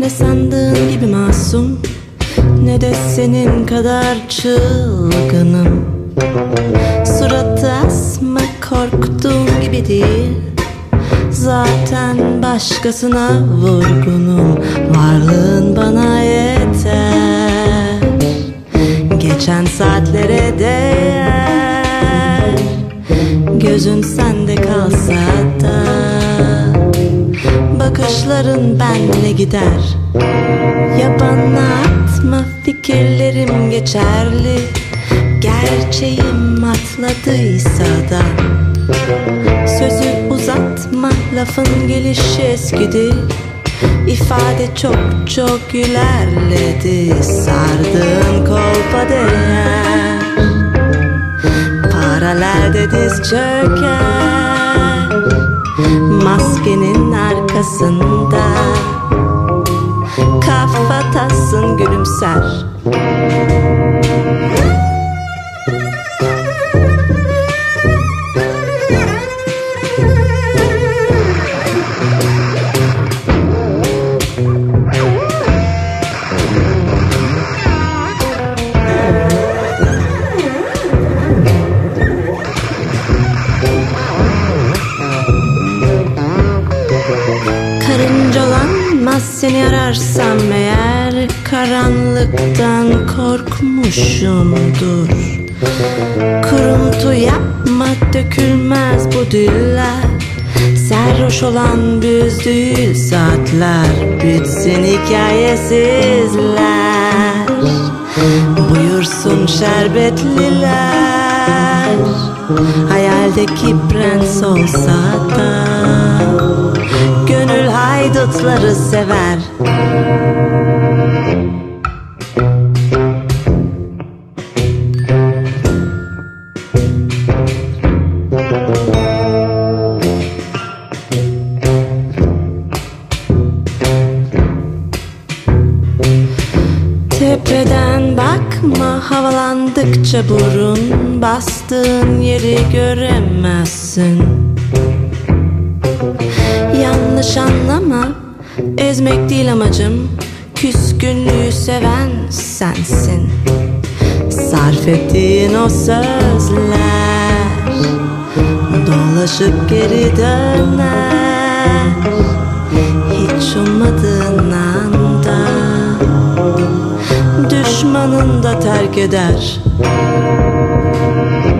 Ne sandığın gibi masum, ne de senin kadar çılgınım. Suratı asma, korktuğum gibi değil. Zaten başkasına vurgunum. Varlığın bana yeter, geçen saatlere değer. Gözün sende kalsa da bakışların benle gider. Yabana atma, fikirlerim geçerli. Gerçeğim atladıysa da sözü uzatma, lafın gelişi eskidi. İfade çok ilerledi. Sardığın kolpa değer, paralelde diz çöker. Maskenin arkasında kafatasın gülümser. Karıncalanmaz seni ararsam eğer, karanlıktan korkmuşumdur. Kuruntu yapma, dökülmez bu diller. Serhoş olan biz değil saatler, bitsin hikayesizler. Buyursun şerbetliler, hayaldeki prens olsa da gönül haydutları sever. Tepeden bakma, havalandıkça burun, bastığın yeri göremezsin. Yanlış anlama, ezmek değil amacım. Küskünlüğü seven sensin. Sarf ettiğin o sözler dolaşıp geri döner. Hiç ummadığın anda düşmanın da terk eder.